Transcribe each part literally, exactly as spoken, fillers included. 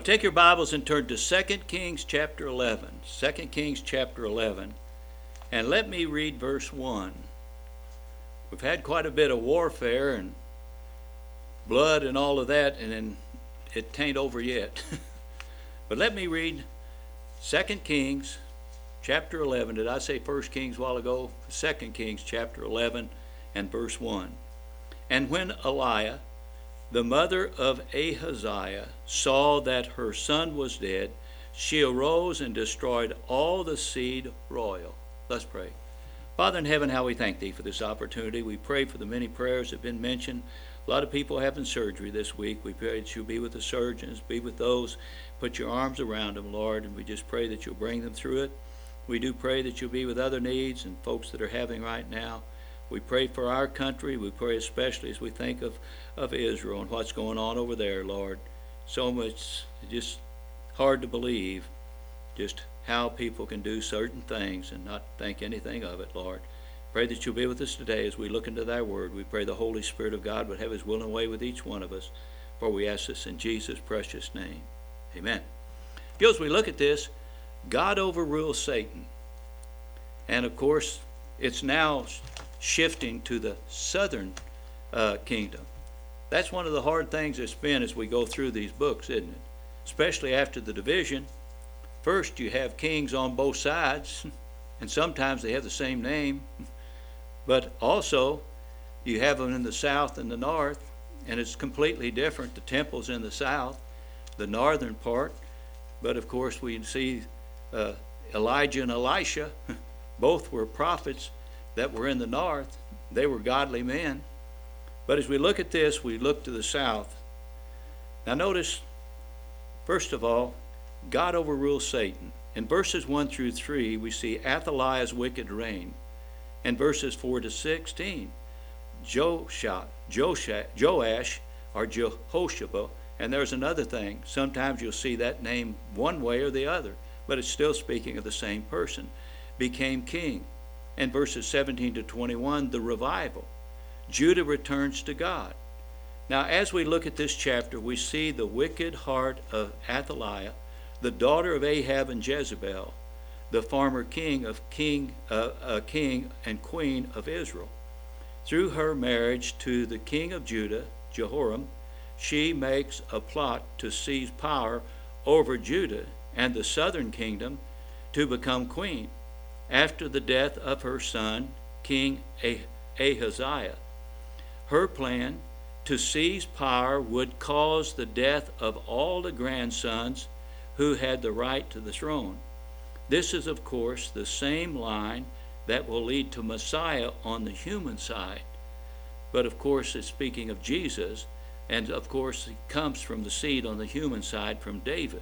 Well, take your Bibles and turn to Second Kings chapter eleven. Second Kings chapter eleven. And let me read verse one. We've had quite a bit of warfare and blood and all of that, and then it ain't over yet. But let me read Second Kings chapter eleven. Did I say First Kings a while ago? Second Kings chapter eleven and verse one. And when Eliah, the mother of Ahaziah, saw that her son was dead, she arose and destroyed all the seed royal. Let's pray. Father in heaven, how we thank thee for this opportunity. We pray for the many prayers that have been mentioned. A lot of people having surgery this week. We pray that you'll be with the surgeons, be with those. Put your arms around them, Lord, and we just pray that you'll bring them through it. We do pray that you'll be with other needs and folks that are having right now. We pray for our country. We pray especially as we think of, of Israel and what's going on over there, Lord. So much, just hard to believe just how people can do certain things and not think anything of it, Lord. Pray that you'll be with us today as we look into thy word. We pray the Holy Spirit of God would have his will and way with each one of us. For we ask this in Jesus' precious name. Amen. As we look at this, God overrules Satan. And of course, it's now shifting to the southern uh, kingdom. That's one of the hard things it's been as we go through these books, isn't it? Especially after the division. First, you have kings on both sides, and sometimes they have the same name. But also, you have them in the south and the north, and it's completely different. The temple's in the south, the northern part. But of course, we see uh, Elijah and Elisha, both were prophets that were in the north. They were godly men. But as we look at this, we look to the south. Now notice, first of all, God overrules Satan. In verses one through three, we see Athaliah's wicked reign. In verses four to sixteen, Joash, Joash or Jehoshaphat, and there's another thing. Sometimes you'll see that name one way or the other, but it's still speaking of the same person, became king. In verses seventeen to twenty-one, the revival. Judah returns to God. Now, as we look at this chapter, we see the wicked heart of Athaliah, the daughter of Ahab and Jezebel, the former king of king, uh, uh, king and queen of Israel. Through her marriage to the king of Judah, Jehoram, she makes a plot to seize power over Judah and the southern kingdom to become queen after the death of her son, King Ahaziah. Her plan to seize power would cause the death of all the grandsons who had the right to the throne. This is, of course, the same line that will lead to Messiah on the human side. But of course, it's speaking of Jesus, and of course, he comes from the seed on the human side from David.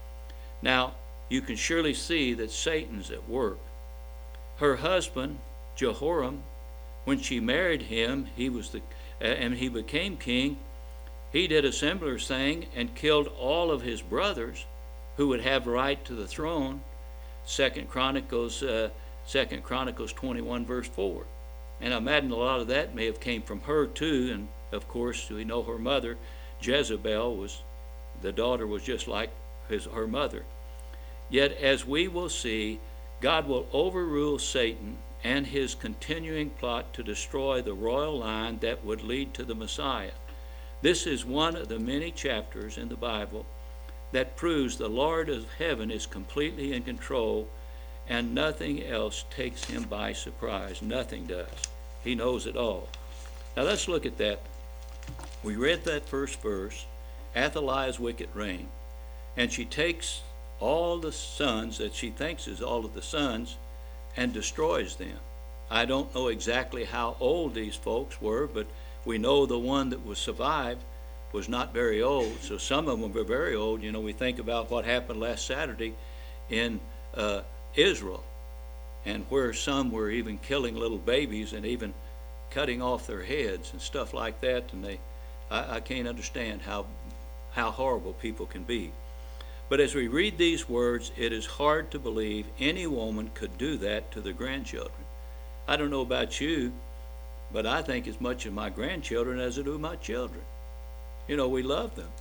Now, you can surely see that Satan's at work. Her husband, Jehoram, when she married him, he was the, uh, and he became king, he did a similar thing and killed all of his brothers who would have right to the throne. Second Chronicles, uh, Second Chronicles twenty-one, verse four. And I imagine a lot of that may have came from her too. And of course, we know her mother, Jezebel, was the daughter was just like his her mother. Yet, as we will see, God will overrule Satan and his continuing plot to destroy the royal line that would lead to the Messiah. This is one of the many chapters in the Bible that proves the Lord of heaven is completely in control and nothing else takes him by surprise. Nothing does. He knows it all. Now let's look at that. We read that first verse, Athaliah's wicked reign, and she takes all the sons that she thinks is all of the sons and destroys them. I don't know exactly how old these folks were, but we know the one that was survived was not very old. So some of them were very old. You know, we think about what happened last Saturday in uh, Israel, and where some were even killing little babies and even cutting off their heads and stuff like that. And they, I, I can't understand how how horrible people can be. But as we read these words, it is hard to believe any woman could do that to their grandchildren. I don't know about you, but I think as much of my grandchildren as I do my children. You know, we love them.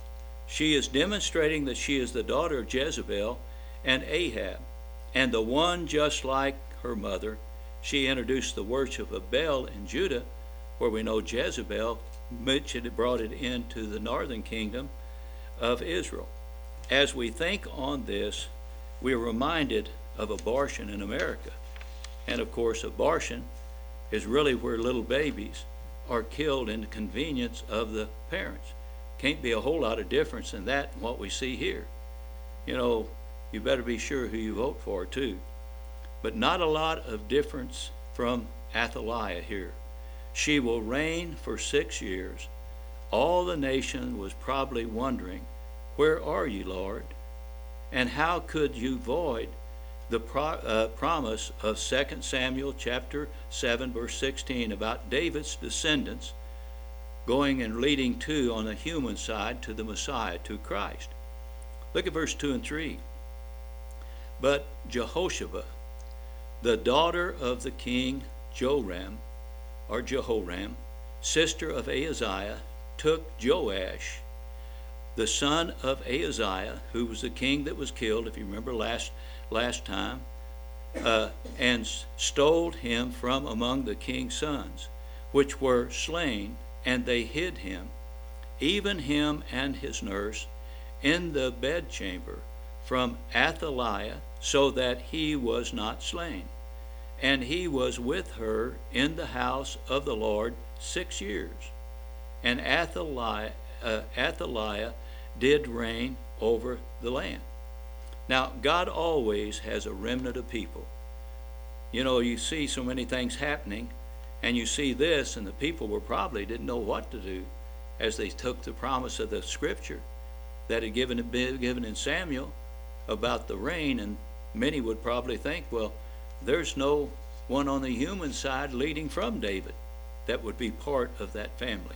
She is demonstrating that she is the daughter of Jezebel and Ahab, and the one just like her mother. She introduced the worship of Baal in Judah, where we know Jezebel mentioned brought it into the northern kingdom of Israel. As we think on this, we are reminded of abortion in America. And of course, abortion is really where little babies are killed in the convenience of the parents. Can't be a whole lot of difference in that and what we see here. You know, you better be sure who you vote for too. But not a lot of difference from Athaliah here. She will reign for six years. All the nation was probably wondering, where are you, Lord? And how could you void the pro uh, promise of Second Samuel chapter seven, verse sixteen, about David's descendants going and leading to, on the human side, to the Messiah, to Christ. Look at verse two and three. But Jehoshaphat, the daughter of the king Joram, or Jehoram, sister of Ahaziah, took Joash, the son of Ahaziah, who was the king that was killed, if you remember last, last time, uh, and stole him from among the king's sons, which were slain, and they hid him, even him and his nurse, in the bedchamber from Athaliah, so that he was not slain. And he was with her in the house of the Lord six years. And Athaliah, uh, Athaliah did reign over the land. Now, God always has a remnant of people. You know, you see so many things happening, and you see this, and the people were probably didn't know what to do as they took the promise of the scripture that had given, been given in Samuel about the rain, and many would probably think, well, there's no one on the human side leading from David that would be part of that family.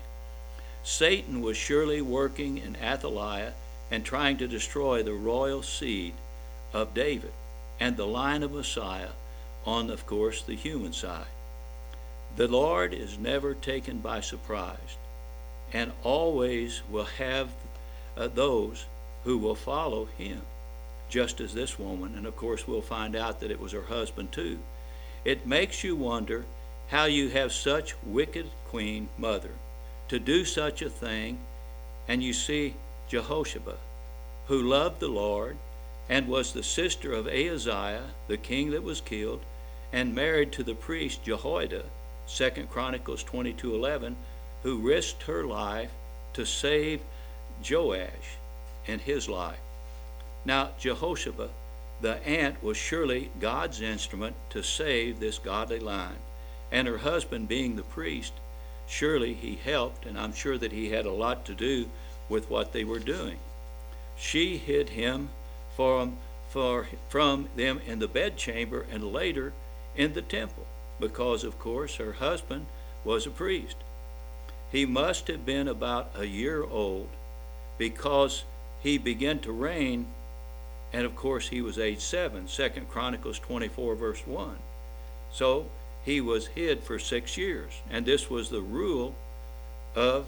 Satan was surely working in Athaliah and trying to destroy the royal seed of David and the line of Messiah on, of course, the human side. The Lord is never taken by surprise and always will have uh, those who will follow him, just as this woman, and of course we'll find out that it was her husband too. It makes you wonder how you have such wicked queen mother to do such a thing, and you see Jehoshaphat, who loved the Lord and was the sister of Ahaziah, the king that was killed, and married to the priest Jehoiada, Second Chronicles twenty-two eleven, who risked her life to save Joash and his life. Now, Jehoshaphat, the aunt, was surely God's instrument to save this godly line. And her husband, being the priest, surely he helped, and I'm sure that he had a lot to do with what they were doing. She hid him from, for, from them in the bedchamber and later in the temple, because, of course, her husband was a priest. He must have been about a year old because he began to reign. And of course, he was age seven, Second Chronicles twenty-four, verse one. So he was hid for six years. And this was the rule of,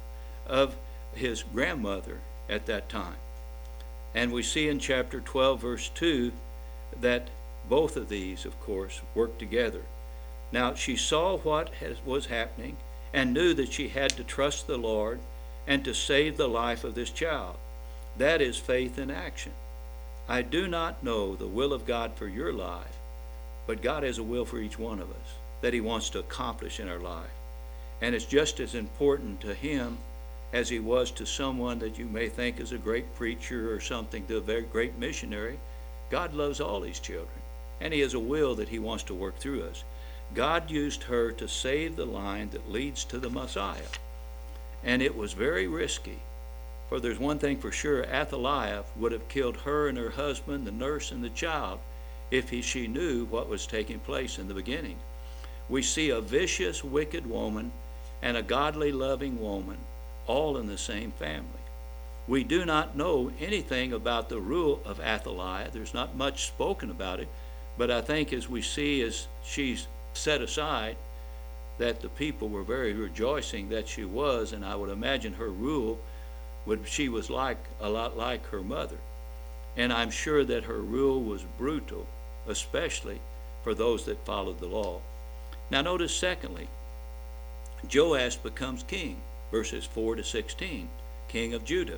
of his grandmother at that time. And we see in chapter twelve, verse two, that both of these, of course, worked together. Now, she saw what has, was happening and knew that she had to trust the Lord and to save the life of this child. That is faith in action. I do not know the will of God for your life, but God has a will for each one of us that he wants to accomplish in our life. And it's just as important to him as he was to someone that you may think is a great preacher or something, to a very great missionary. God loves all these children, and he has a will that he wants to work through us. God used her to save the line that leads to the Messiah. And it was very risky. For there's one thing for sure, Athaliah would have killed her and her husband, the nurse and the child, if he, she knew what was taking place in the beginning. We see a vicious, wicked woman and a godly, loving woman, all in the same family. We do not know anything about the rule of Athaliah. There's not much spoken about it, but I think as we see as she's set aside, that the people were very rejoicing that she was, and I would imagine her rule would she was like a lot like her mother. And I'm sure that her rule was brutal, especially for those that followed the law. Now notice secondly, Joash becomes king, verses four to sixteen, king of Judah.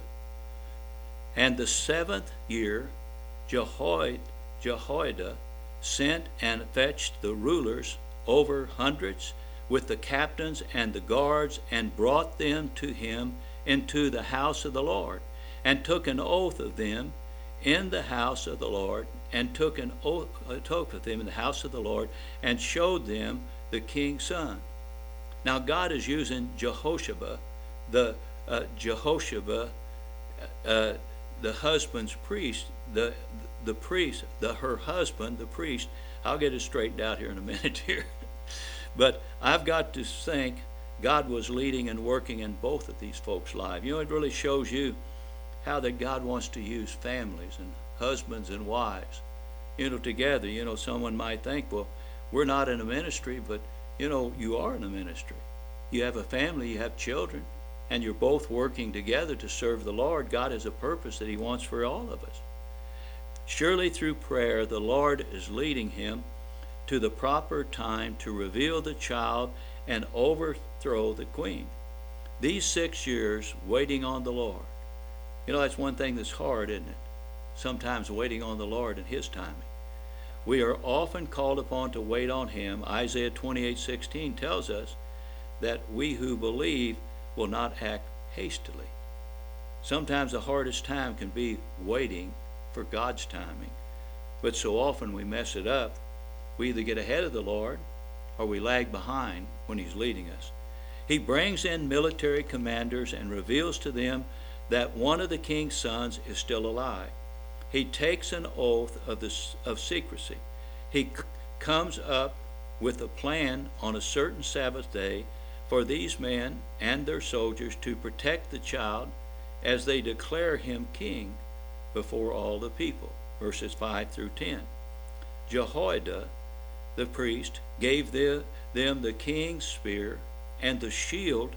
And the seventh year, Jehoiada, Jehoiada sent and fetched the rulers over hundreds with the captains and the guards, and brought them to him into the house of the Lord, and took an oath of them in the house of the Lord, and took an oath, a oath of them in the house of the Lord, and showed them the king's son. Now God is using Jehoshaphat, the uh, Jehoshaphat, uh, the husband's priest, the the priest, the her husband, the priest. I'll get it straightened out here in a minute here. But I've got to think God was leading and working in both of these folks' lives. You know, it really shows you how that God wants to use families and husbands and wives, you know, together. You know, someone might think, well, we're not in a ministry, but, you know, you are in a ministry. You have a family, you have children, and you're both working together to serve the Lord. God has a purpose that he wants for all of us. Surely through prayer, the Lord is leading him to the proper time to reveal the child and overthrow the queen. These six years waiting on the Lord. You know, that's one thing that's hard, isn't it? Sometimes waiting on the Lord in his timing. We are often called upon to wait on him. Isaiah twenty-eight sixteen tells us that we who believe will not act hastily. Sometimes the hardest time can be waiting for God's timing. But so often we mess it up. We either get ahead of the Lord or we lag behind when he's leading us. He brings in military commanders and reveals to them that one of the king's sons is still alive. He takes an oath of, the, of secrecy. He c- comes up with a plan on a certain Sabbath day for these men and their soldiers to protect the child as they declare him king before all the people. Verses five through ten. Jehoiada, the priest, gave the, them the king's spear, and the shield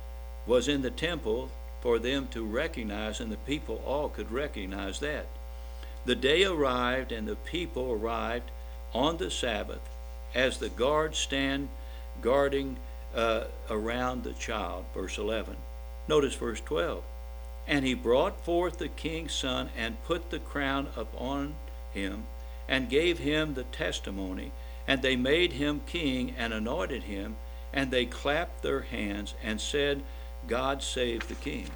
was in the temple for them to recognize, and the people all could recognize that. The day arrived, and the people arrived on the Sabbath, as the guards stand guarding uh, around the child. Verse eleven. Notice verse twelve. And he brought forth the king's son, and put the crown upon him, and gave him the testimony. And they made him king, and anointed him, and they clapped their hands, and said, God save the king.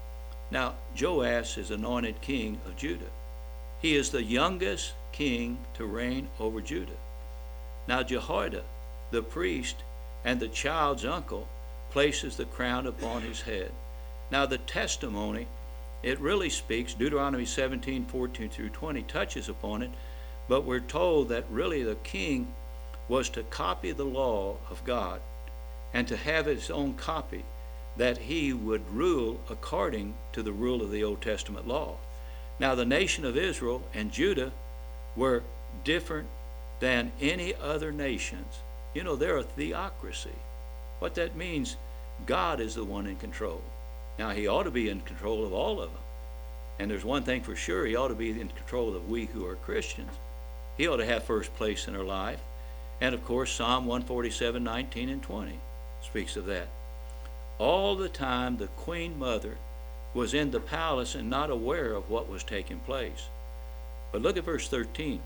Now, Joash is anointed king of Judah. He is the youngest king to reign over Judah. Now, Jehoiada, the priest, and the child's uncle, places the crown upon his head. Now, the testimony, it really speaks, Deuteronomy seventeen, fourteen through twenty touches upon it, but we're told that really the king was to copy the law of God and to have his own copy, that he would rule according to the rule of the Old Testament law. Now, the nation of Israel and Judah were different than any other nations. You know, they're a theocracy. What that means, God is the one in control. Now, he ought to be in control of all of them. And there's one thing for sure, he ought to be in control of we who are Christians. He ought to have first place in our life. And of course, Psalm one forty-seven, nineteen and twenty speaks of that. All the time, the queen mother was in the palace and not aware of what was taking place. But look at verse thirteen.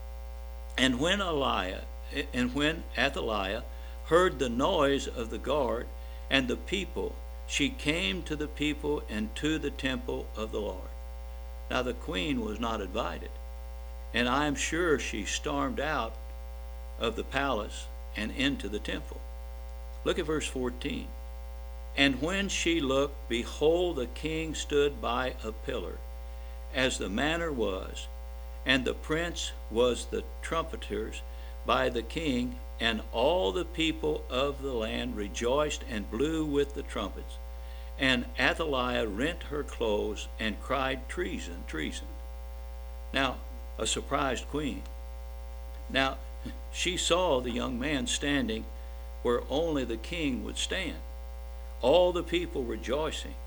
And when Eliah, and when Athaliah heard the noise of the guard and the people, she came to the people and to the temple of the Lord. Now, the queen was not invited, and I am sure she stormed out of the palace and into the temple. Look at verse fourteen. And when she looked, behold, the king stood by a pillar, as the manner was, and the prince was the trumpeters by the king, and all the people of the land rejoiced and blew with the trumpets. And Athaliah rent her clothes and cried, treason, treason. Now, a surprised queen. Now, she saw the young man standing where only the king would stand. All the people rejoicing.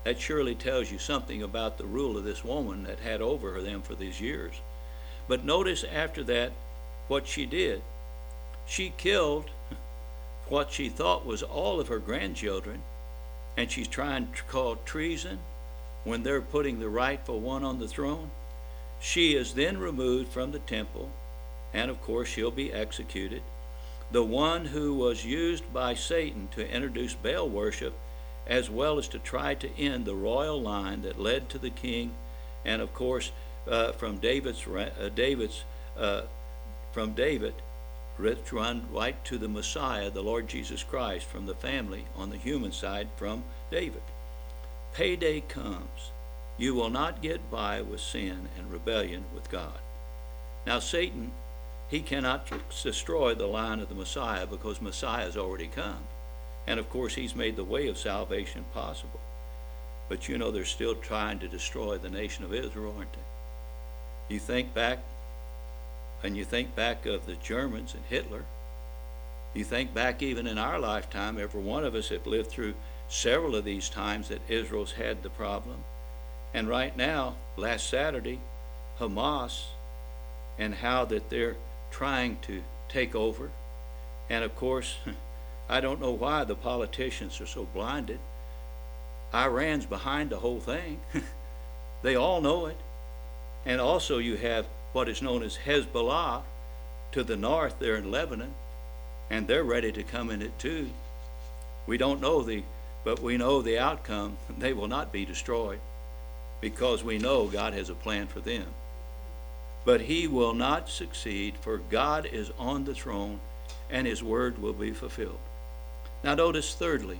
That surely tells you something about the rule of this woman that had over them for these years. But notice after that what she did. She killed what she thought was all of her grandchildren, and she's trying to call treason when they're putting the rightful one on the throne. She is then removed from the temple, and of course she'll be executed. The one who was used by Satan to introduce Baal worship, as well as to try to end the royal line that led to the king, and of course uh, from David's uh, David's uh, from David, run right to the Messiah, the Lord Jesus Christ, from the family on the human side from David. Payday comes. You will not get by with sin and rebellion with God. Now Satan, he cannot destroy the line of the Messiah because Messiah has already come. And of course he's made the way of salvation possible. But you know they're still trying to destroy the nation of Israel, aren't they? You think back, and you think back of the Germans and Hitler. You think back even in our lifetime, every one of us have lived through several of these times that Israel's had the problem. And right now, last Saturday, Hamas, and how that they're trying to take over. And of course, I don't know why the politicians are so blinded. Iran's behind the whole thing. They all know it. And also you have what is known as Hezbollah to the north there in Lebanon, and they're ready to come in it too. We don't know the, but we know the outcome. They will not be destroyed because we know God has a plan for them. But he will not succeed, for God is on the throne and his word will be fulfilled. Now notice thirdly,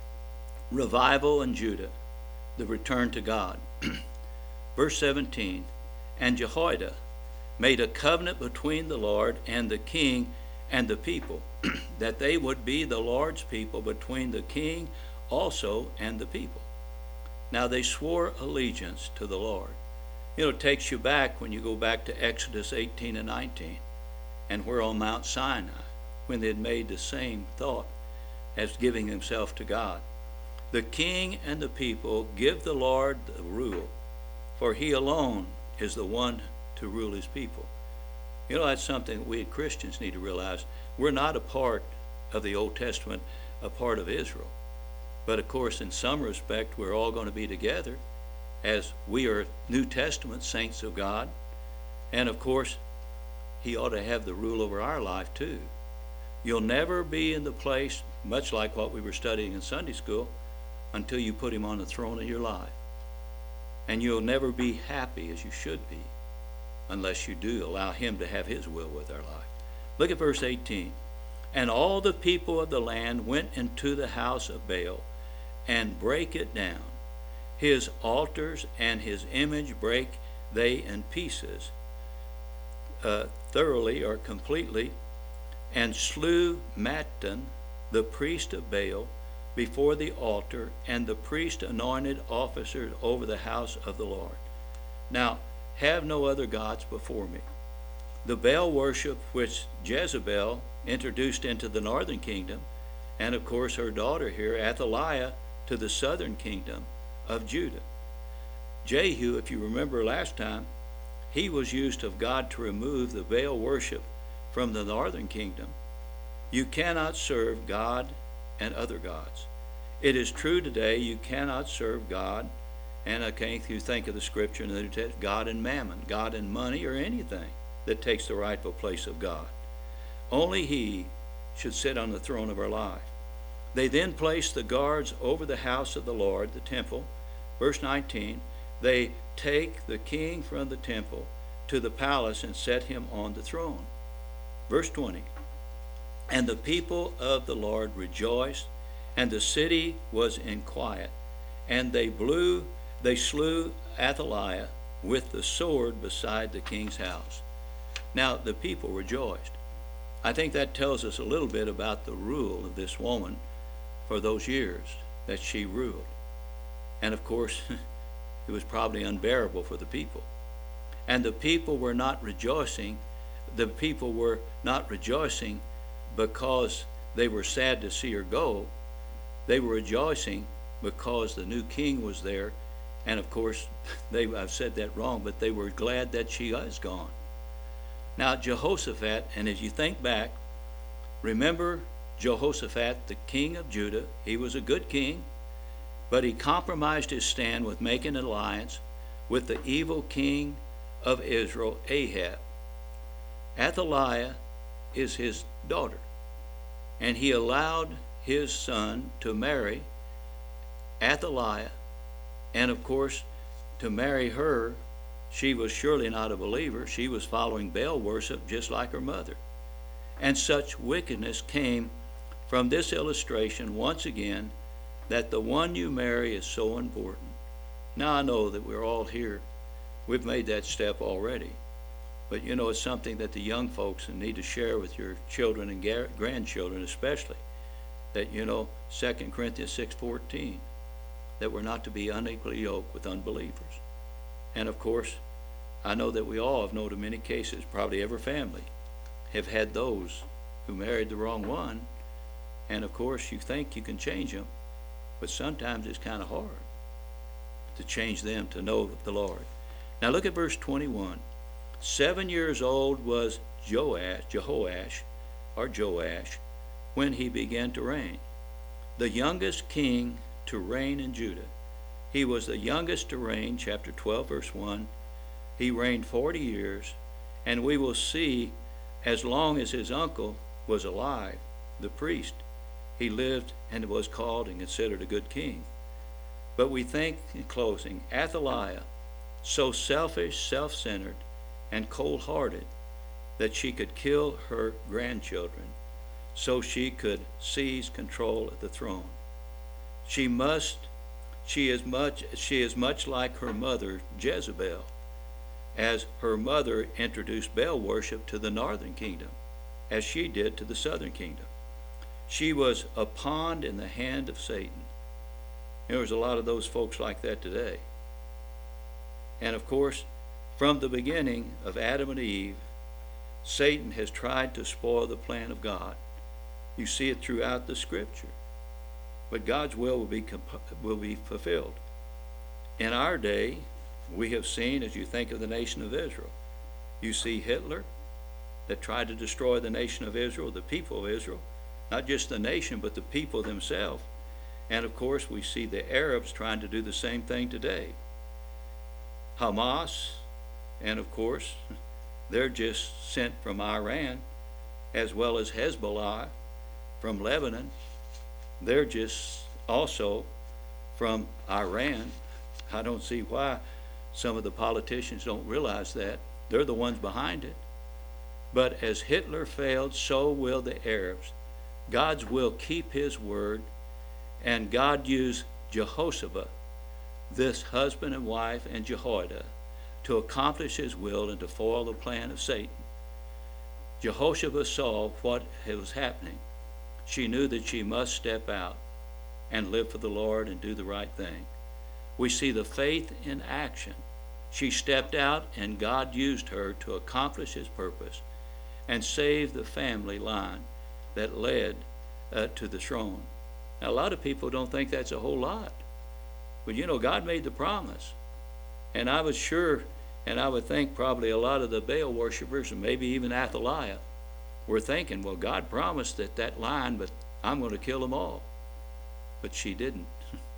revival in Judah, the return to God. Verse seventeen, and Jehoiada made a covenant between the Lord and the king and the people, that they would be the Lord's people, between the king also and the people. Now they swore allegiance to the Lord. You know, it takes you back when you go back to Exodus eighteen and nineteen, and we're on Mount Sinai, when they had made the same thought as giving himself to God. The king and the people give the Lord the rule, for he alone is the one to rule his people. You know, that's something we Christians need to realize. We're not a part of the Old Testament, a part of Israel. But of course, in some respect, we're all going to be together as we are New Testament saints of God. And of course, he ought to have the rule over our life too. You'll never be in the place, much like what we were studying in Sunday school, until you put him on the throne of your life. And you'll never be happy as you should be unless you do allow him to have his will with our life. Look at verse eighteen. And all the people of the land went into the house of Baal and brake it down. His altars and his image brake they in pieces, uh, thoroughly or completely, and slew Mattan, the priest of Baal, before the altar, and the priest anointed officers over the house of the Lord. Now, have no other gods before me. The Baal worship which Jezebel introduced into the northern kingdom, and of course her daughter here, Athaliah, to the southern kingdom of Judah. Jehu, if you remember last time, he was used of God to remove the Baal worship from the northern kingdom. You cannot serve God and other gods. It is true today, you cannot serve God, and okay, if you think of the scripture in the New Testament, God and mammon, God and money, or anything that takes the rightful place of God. Only he should sit on the throne of our life. They then placed the guards over the house of the Lord, the temple. Verse nineteen, they take the king from the temple to the palace and set him on the throne. Verse twenty, and the people of the Lord rejoiced, and the city was in quiet, and they blew, they slew Athaliah with the sword beside the king's house. Now the people rejoiced. I think that tells us a little bit about the rule of this woman for those years that she ruled. And of course, it was probably unbearable for the people. And the people were not rejoicing. The people were not rejoicing because they were sad to see her go. They were rejoicing because the new king was there. And of course, they, I've said that wrong, but they were glad that she was gone. Now, Jehoshaphat, and as you think back, remember Jehoshaphat, the king of Judah. He was a good king, but he compromised his stand with making an alliance with the evil king of Israel, Ahab. Athaliah is his daughter, and he allowed his son to marry Athaliah, and of course, to marry her, she was surely not a believer. She was following Baal worship just like her mother. And such wickedness came from this illustration once again, that the one you marry is so important. Now I know that we're all here, we've made that step already, but you know, it's something that the young folks need to share with your children and grandchildren especially, that you know, Second Corinthians six fourteen, that we're not to be unequally yoked with unbelievers. And of course, I know that we all have known of many cases, probably every family have had those who married the wrong one, and of course you think you can change them, but sometimes it's kind of hard to change them to know the Lord. Now look at verse twenty-one. Seven years old was Joash, Jehoash, or Joash, when he began to reign, the youngest king to reign in Judah. He was the youngest to reign, chapter twelve, verse one. He reigned forty years, and we will see as long as his uncle was alive, the priest, he lived and was called and considered a good king. But we think, in closing, Athaliah, so selfish, self-centered, and cold-hearted that she could kill her grandchildren so she could seize control of the throne. She must, she is much, she is much like her mother, Jezebel, as her mother introduced Baal worship to the northern kingdom, as she did to the southern kingdom. She was a pawn in the hand of Satan. There's a lot of those folks like that today. And of course, from the beginning of Adam and Eve, Satan has tried to spoil the plan of God. You see it throughout the scripture. But God's will will be, will be fulfilled. In our day, we have seen, as you think of the nation of Israel, you see Hitler that tried to destroy the nation of Israel, the people of Israel, not just the nation, but the people themselves. And of course, we see the Arabs trying to do the same thing today. Hamas, and of course, they're just sent from Iran, as well as Hezbollah from Lebanon. They're just also from Iran. I don't see why some of the politicians don't realize that. They're the ones behind it. But as Hitler failed, so will the Arabs. God's will keep his word, and God used Jehoshaphat, this husband and wife, and Jehoiada to accomplish his will and to foil the plan of Satan. Jehoshaphat saw what was happening. She knew that she must step out and live for the Lord and do the right thing. We see the faith in action. She stepped out, and God used her to accomplish his purpose and save the family line that led uh, to the throne. Now, a lot of people don't think that's a whole lot. But you know, God made the promise. And I was sure, and I would think probably a lot of the Baal worshipers, and maybe even Athaliah, were thinking, well, God promised that that line, but I'm going to kill them all. But she didn't.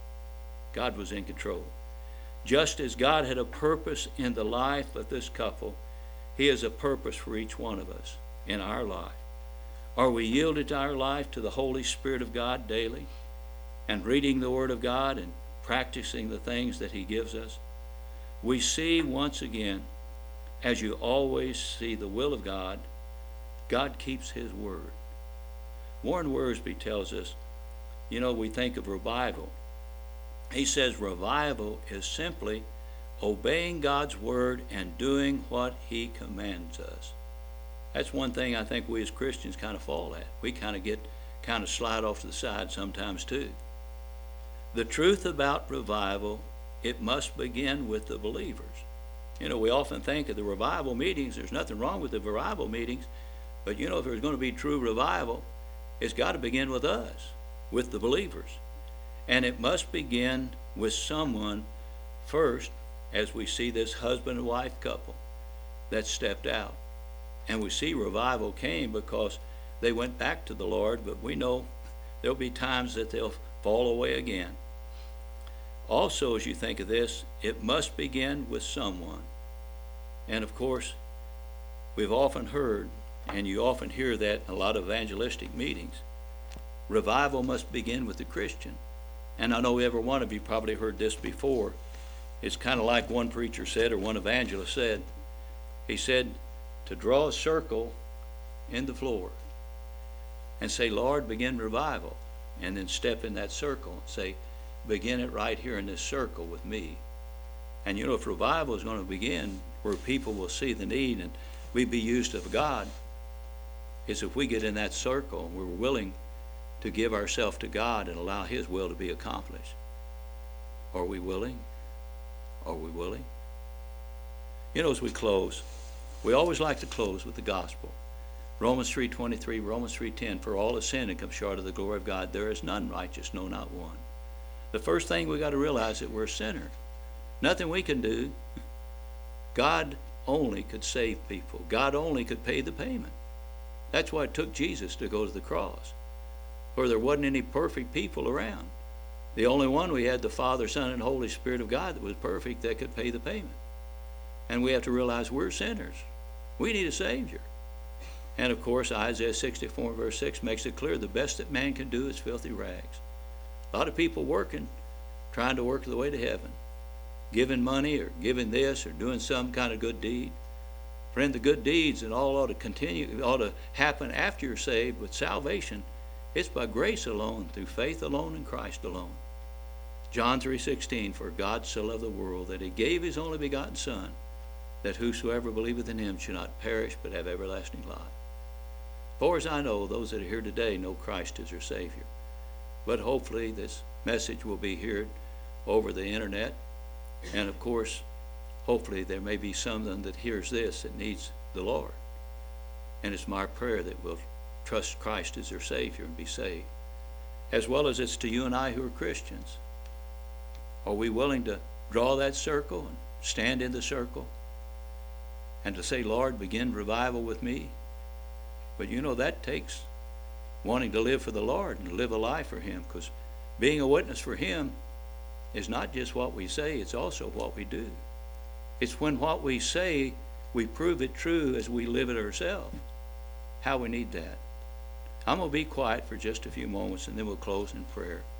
God was in control. Just as God had a purpose in the life of this couple, he has a purpose for each one of us in our life. Are we yielded our life to the Holy Spirit of God daily and reading the Word of God and practicing the things that he gives us? We see once again, as you always see the will of God, God keeps his word. Warren Wiersbe tells us, you know, we think of revival. He says revival is simply obeying God's word and doing what he commands us. That's one thing I think we as Christians kind of fall at. We kind of get, kind of slide off to the side sometimes too. The truth about revival, it must begin with the believers. You know, we often think of the revival meetings. There's nothing wrong with the revival meetings. But you know, if there's going to be true revival, it's got to begin with us, with the believers. And it must begin with someone first, as we see this husband and wife couple that stepped out. And we see revival came because they went back to the Lord, but we know there'll be times that they'll fall away again. Also, as you think of this, it must begin with someone. And of course, we've often heard, and you often hear that in a lot of evangelistic meetings, revival must begin with the Christian. And I know every one of you probably heard this before. It's kind of like one preacher said, or one evangelist said. He said to draw a circle in the floor and say, Lord, begin revival. And then step in that circle and say, begin it right here in this circle with me. And you know, if revival is going to begin where people will see the need and we be used of God, is if we get in that circle and we're willing to give ourselves to God and allow His will to be accomplished. Are we willing? Are we willing? You know, as we close, we always like to close with the gospel. Romans three twenty-three, Romans three ten, for all have sinned and come short of the glory of God. There is none righteous, no, not one. The first thing we got to realize is that we're sinners. Nothing we can do. God only could save people. God only could pay the payment. That's why it took Jesus to go to the cross, for there wasn't any perfect people around. The only one we had, the Father, Son, and Holy Spirit of God that was perfect, that could pay the payment. And we have to realize we're sinners. We need a Savior. And of course, Isaiah sixty-four verse six makes it clear the best that man can do is filthy rags. A lot of people working, trying to work the way to heaven, giving money or giving this or doing some kind of good deed. Friend, the good deeds and all ought to continue, ought to happen after you're saved. But salvation, it's by grace alone, through faith alone, in Christ alone. John three sixteen, for God so loved the world that He gave His only begotten Son, that whosoever believeth in Him should not perish but have everlasting life. For as I know, those that are here today know Christ is their Savior. But hopefully this message will be heard over the internet. And of course, hopefully there may be someone that hears this that needs the Lord. And it's my prayer that we'll trust Christ as their Savior and be saved. As well as it's to you and I who are Christians. Are we willing to draw that circle and stand in the circle and to say, Lord, begin revival with me? But you know, that takes wanting to live for the Lord and live a life for Him, because being a witness for Him is not just what we say, it's also what we do. It's when what we say, we prove it true as we live it ourselves. How we need that. I'm going to be quiet for just a few moments and then we'll close in prayer.